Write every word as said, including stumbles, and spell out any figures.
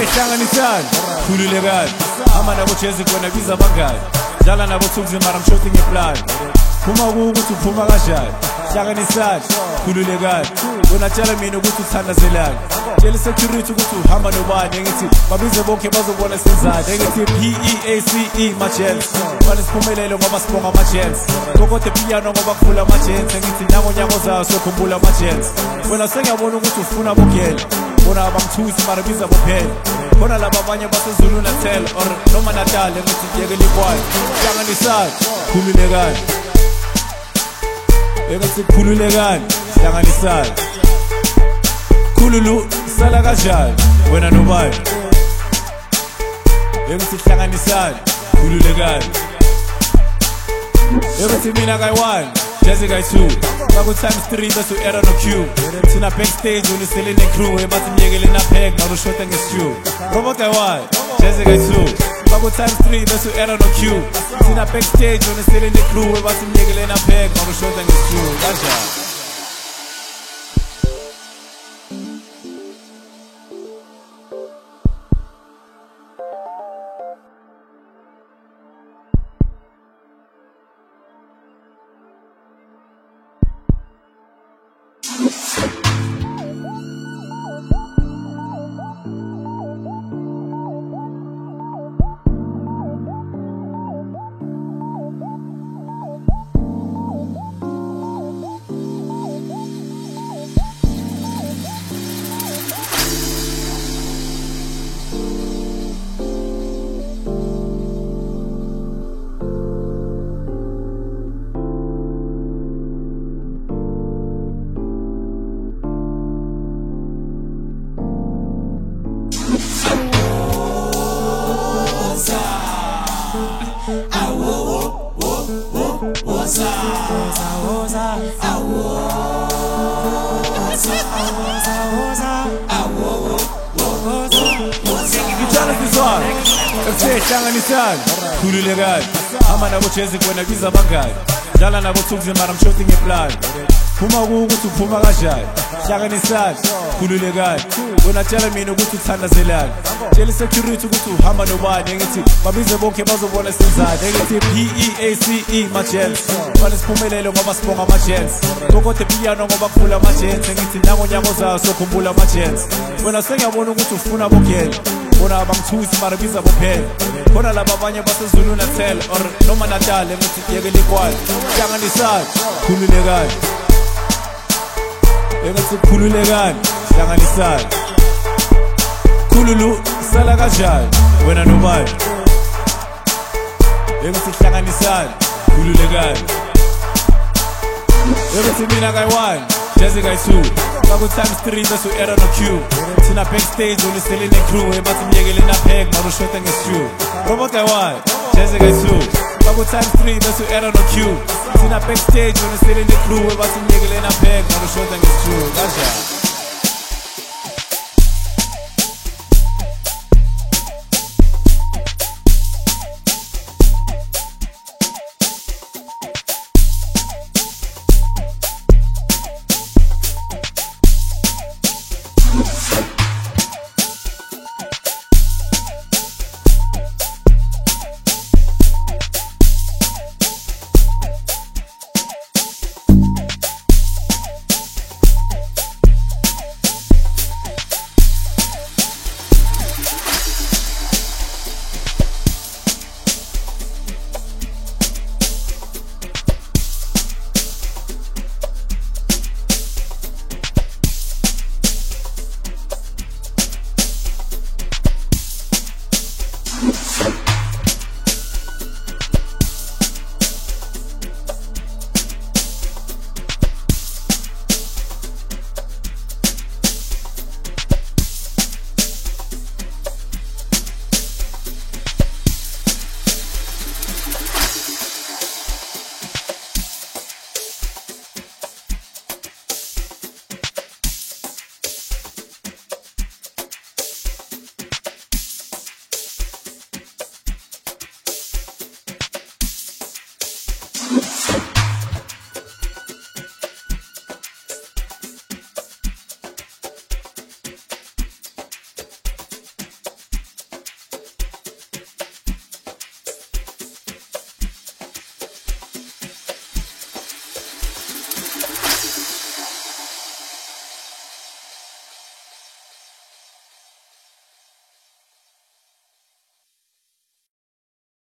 hlanganisani khululekani hamba nabo jezi kona biza abangani dlala nabo thukuzi mara mshoti ngeplan phuma ukuthi uphuma kanjani hlanganisani khululekani wena tshela mina ukuthi uthandazelani tshela security ukuthi uhamba nobani ngithi babize bonke bazobona senzani ngithi P E A C E majels bani siphumelele ngoba sibonga amajels kokode piano ngoba kukhula amajels ngithi nango nyako zayo sokhumbula amajels wena sengiyabona ukuthi ufuna bogela bona abangithusi mara biza bophela khona laba abanye baseZulu Natal or noma Natal ngithi yeke likwayo hlanganisani khululekani ngithi khululekani hlanganisani khululu sala kanjani wena nobani ngithi hlanganisani khululekani ngithi mina kay one Jazzy kay two baku times three bese era no Q sina backstage unisele ne crew ebathi myekele na pack mara ushota ngestu ngoba kay one Jazzy kay two baku times three bese era no Q sina backstage unisele ne crew ebathi myekele na pack mara ushota ngestu kanjani hlanganisani khululekani hamba nabo jezi kona biza abangani dlala nabo thukuzi mara mshoti ngeplan phuma ukuthi uphuma kanjani hlanganisani khululekani wena tshela mina ukuthi uthandazelani tshela security ukuthi uhamba nobani ngithi babize bonke bazobona senzani ngithi P E A C E majels bani siphumelele ngoba sibonga amajels kokode piano ngoba kukhula amajels ngithi nango nyako zayo sokhumbula amajels wena sengiyabona ukuthi ufuna bogela bona abangithusi mara biza bophela khona laba abanye baseZulu Natal or noma Natal ngithi yeke likwayo hlanganisani khululekani ngithi khululekani hlanganisani khululu sala kanjani wena nobani ngithi hlanganisani khululekani ngithi mina kay one Jazzy kay two baku times three bese era no Q sina backstage unisele ne crew ebathi myekele na pack mara ushota ngestu ngoba kay one Jazzy kay two baku times three bese era no Q sina backstage unisele ne crew ebathi myekele na pack mara ushota ngestu kanjani You